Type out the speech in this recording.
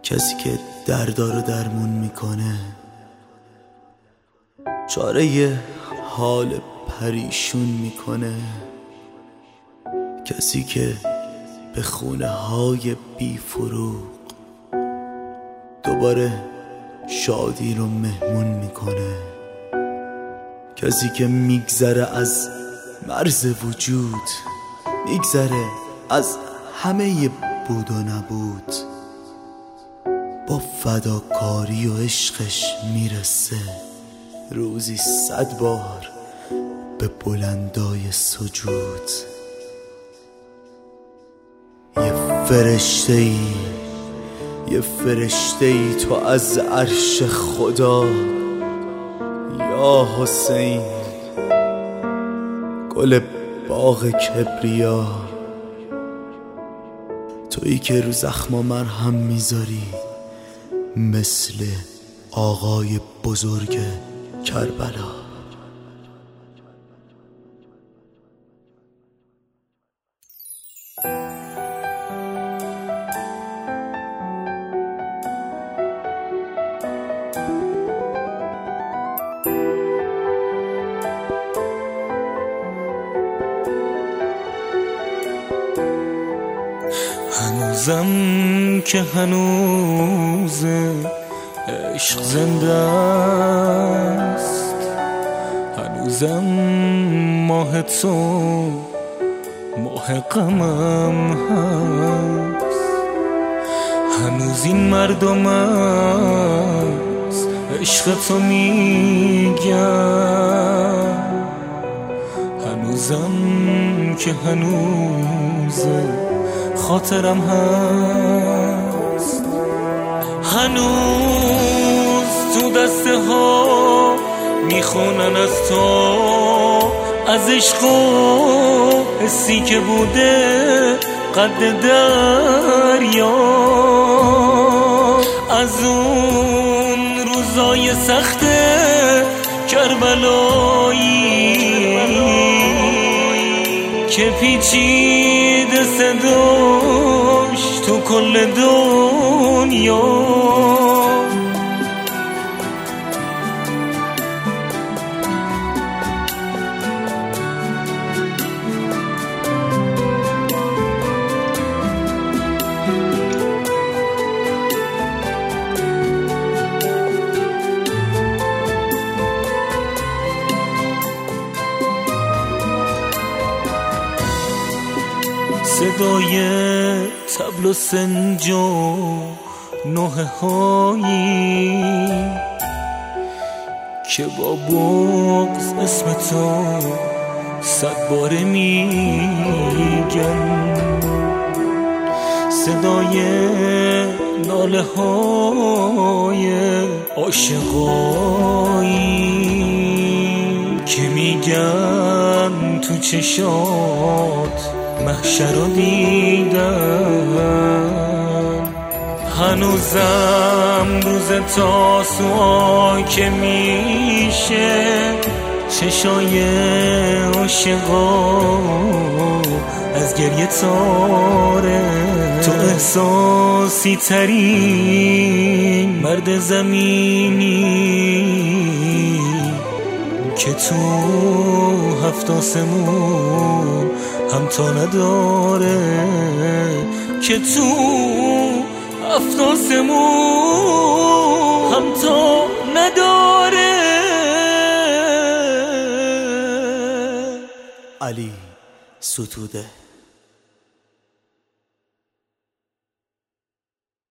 کسی که دردا رو درمون میکنه، چاره یه حال پریشون میکنه، کسی که به خونه های بی فروغ دوباره شادی رو مهمون میکنه، کسی که میگذره از مرز وجود، میگذره از همه بود و نبود، با فداکاری و عشقش میرسه روزی 100 بار به بلندای سجود. یه فرشته ای تو از عرش خدا، یا حسین گل باغ کبریا، تویی که رو زخما مرهم میذاری مثل آقای بزرگ کربلا. هنوزم که هنوز عشق زنده است، هنوزم ماه تو ماه غمم هست، هنوز این مردم از عشق تو میگن، هنوزم که هنوز خاطرم هست، هنوز تو دسته ها میخونن از تو، از عشق و حسی که بوده قد دریا، از اون روزای سخت کربلایی که پیچیده صداش تو کل دنیا. صدای طبل و سنج و نوحه هایی که با بغض اسم تو 100 باره میگن، صدای ناله های عاشقایی که میگن تو چشات محشر رو دیدم، هنوزم روز تاسوعا که میشه چشای عاشقا از گریه تاره، تو احساسی ترین مرد زمینی که تو 7 آسمون همتا نداره، که تو 7 آسمون همتا نداره. علی ستوده.